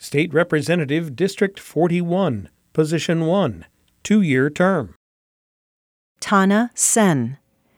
State Representative, District 41, Position 1, 2-year term. Tana Senn,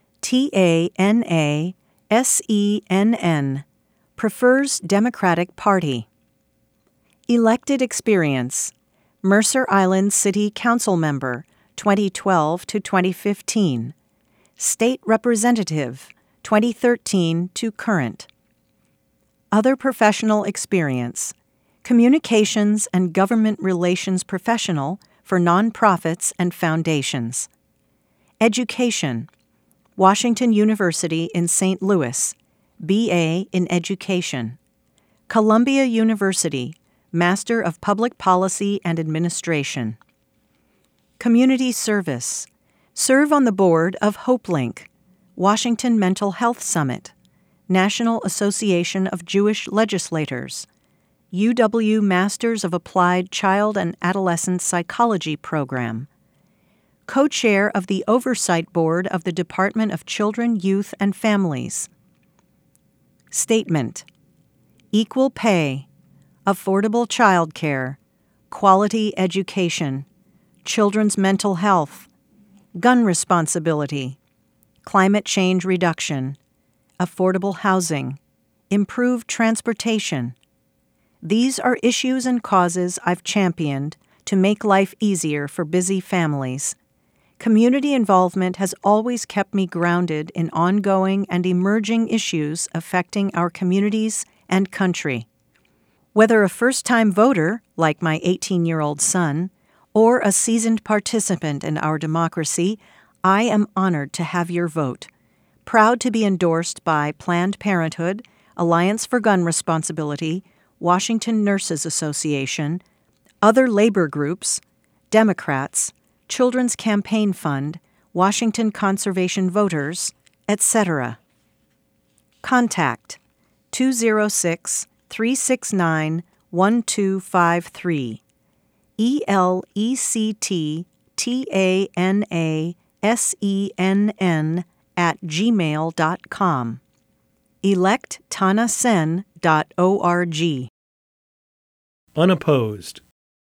TANASENN, prefers Democratic Party. Elected experience: Mercer Island City Council member, 2012 to 2015. State Representative, 2013 to current. Other professional experience: Communications and Government Relations professional for nonprofits and foundations. Education: Washington University in St. Louis, BA in Education. Columbia University, Master of Public Policy and Administration. Community service: serve on the board of HopeLink, Washington Mental Health Summit, National Association of Jewish Legislators, UW Masters of Applied Child and Adolescent Psychology Program. Co-chair of the Oversight Board of the Department of Children, Youth, and Families. Statement: equal pay, affordable child care, quality education, children's mental health, gun responsibility, climate change reduction, affordable housing, improved transportation. These are issues and causes I've championed to make life easier for busy families. Community involvement has always kept me grounded in ongoing and emerging issues affecting our communities and country. Whether a first-time voter, like my 18-year-old son, or a seasoned participant in our democracy, I am honored to have your vote. Proud to be endorsed by Planned Parenthood, Alliance for Gun Responsibility, Washington Nurses Association, other labor groups, Democrats, Children's Campaign Fund, Washington Conservation Voters, etc. Contact 206-369-1253. electtanasenn@gmail.com. electtanasenn.org. Unopposed.